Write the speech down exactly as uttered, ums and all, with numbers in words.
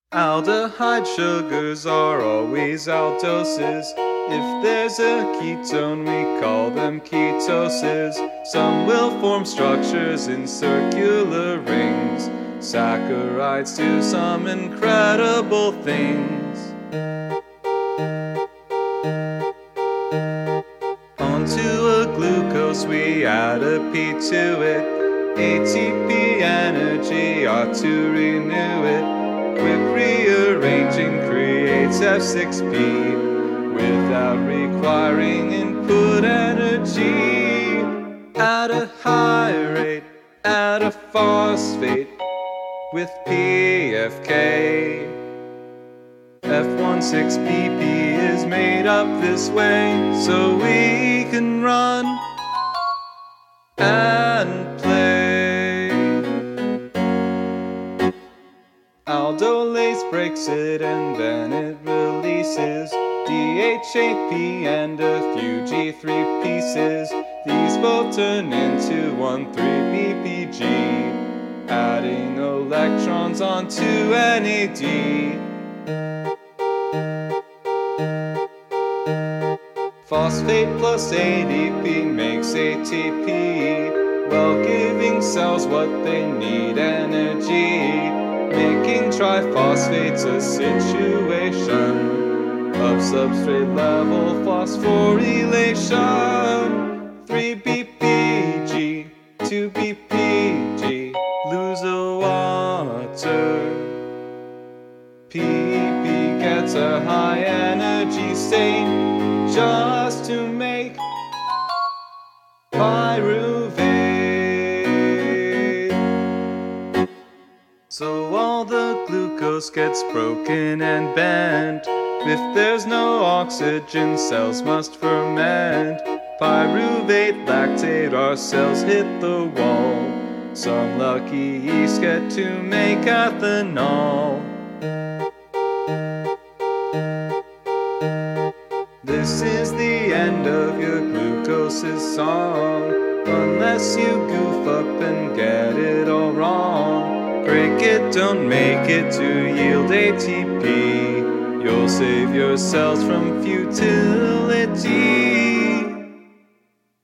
Aldehyde sugars are always aldoses. If there's a ketone, we call them ketoses. Some will form structures in circular rings. Saccharides do some incredible things. Onto a glucose we add a P to it. A T P energy ought to renew it. Quick rearranging creates F six P without requiring input energy. At a high rate, add a phosphate with P F K. F sixteen B P is made up this way so we can run and play. Aldolase breaks it and then it releases D H A P and a few G three pieces. These both turn into one three B P G, adding electrons onto N A D. Phosphate plus A D P makes A T P, while giving cells what they need, energy, making triphosphates a situation of substrate level phosphorylation. three B P G, two B P G, lose a water. P E P gets a high energy state just to make pyruvate. So all the glucose gets broken and bent. If there's no oxygen, cells must ferment. Pyruvate, lactate, our cells hit the wall. Some lucky yeast get to make ethanol. This is the end of your glucose's song, unless you goof up and get it all wrong. Break it, don't make it to yield A T P. You'll save your cells from futility.